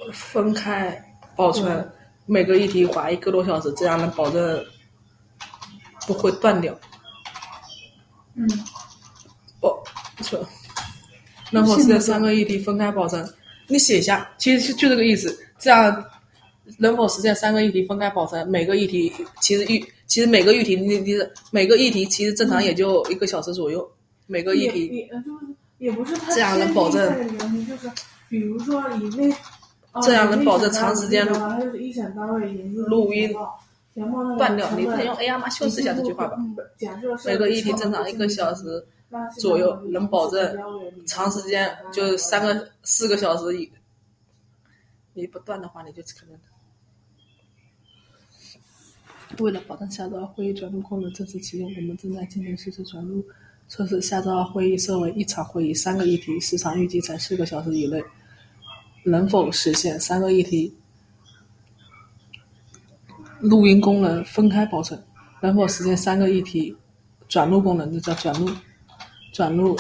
分开保存，每个议题花1个多小时，这样能保证不会断掉。说能否实现3个议题分开保存？你写一下，其实就这个意思。这样能否实现3个议题分开保存？每个议题其实每个议题每个议题其实正常也就1个小时左右，每个议题也不是这样能保证， 就是比如说这样能保证长时间录音断掉。你不能用 AI 吗？修饰一下这句话吧。每个议题正常1个小时左右，能保证长时间就4个小时。你不断的话，你就可能。为了保证下周二会议转录功能正式启用，我们正在进行实时转录测试。下周二会议设为1场会议，3个议题，时长预计在4个小时以内。能否实现3个议题录音功能分开保存？能否实现3个议题转录功能？就叫转录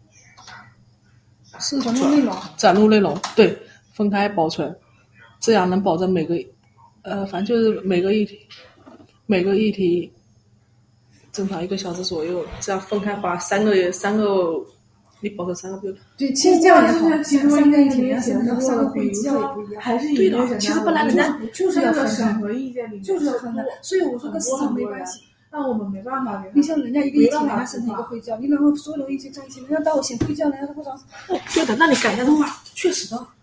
是转录内容， 转录内容，对，分开保存，这样能保证每个反正就是每个议题正常1个小时左右，这样分开花3个，你保证3个不就？ 对，其实这样也好。其实3个议题人家3个会议纪要也不一样。 对的，其实本来人家就是要审核意见里面就是要分开，所以我说跟时长没关系。 那我们没办法。 你像人家一个议题，人家生成一个会教，你然后所有的意见在一起，人家到我写会教，人家都不知道。 对的，那你改一下的话，确实的。